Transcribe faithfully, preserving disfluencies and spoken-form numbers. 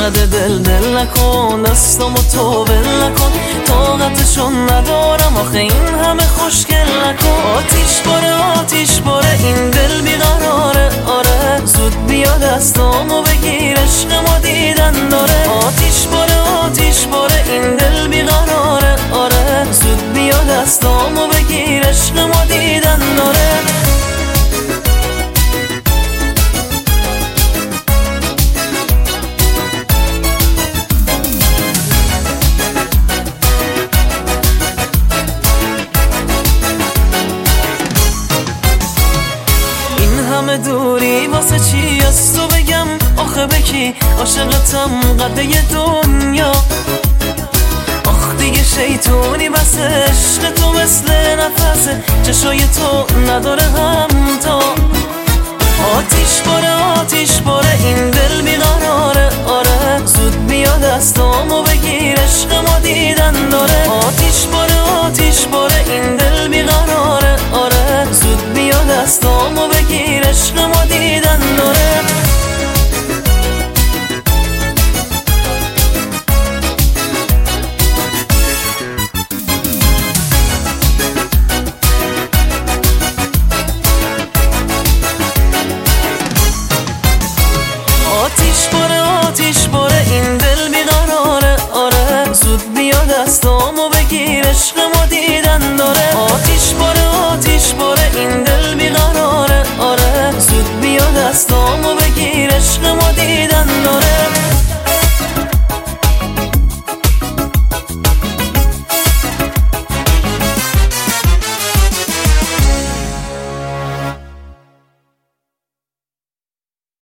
زده دل دل نکن، دستامو تو ول نکن، طاقتشون ندارم آخه این همه خوشگل نکن. آتیش باره آتیش باره این دل بیقراره، آره زود بیا دستامو بگیر عشق ما دیدن داره. آتیش باره آتیش باره این دل بیقراره، آره زود بیا دستامو بگیر عشق ما دیدن داره. همه دوری واسه چی از تو بگم آخه بکی عاشقتم قده دنیا. آخ دیگه شیطونی بس عشق تو مثل نفسه، چشای تو نداره همتا. آتیش باره آتیش باره این دل بیقراره، آره زود بیا دستامو بگیر عشق ما دیدن داره. آتیش باره آتیش باره این دل بیقراره، آره زود بیا دستامو بگیر عشق ما دیدن داره. آتیش باره آتیش باره این دل بیقراره، آره زود بیا دستامو بگیر عشق ما دیدن داره. آتیش باره آتیش باره این دل بیقراره، آره زود بیا دستامو بگیر عشق ما دیدن داره.